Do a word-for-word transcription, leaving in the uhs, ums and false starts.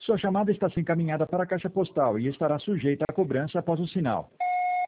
Sua chamada está sendo encaminhada para a caixa postal e estará sujeita à cobrança após o sinal.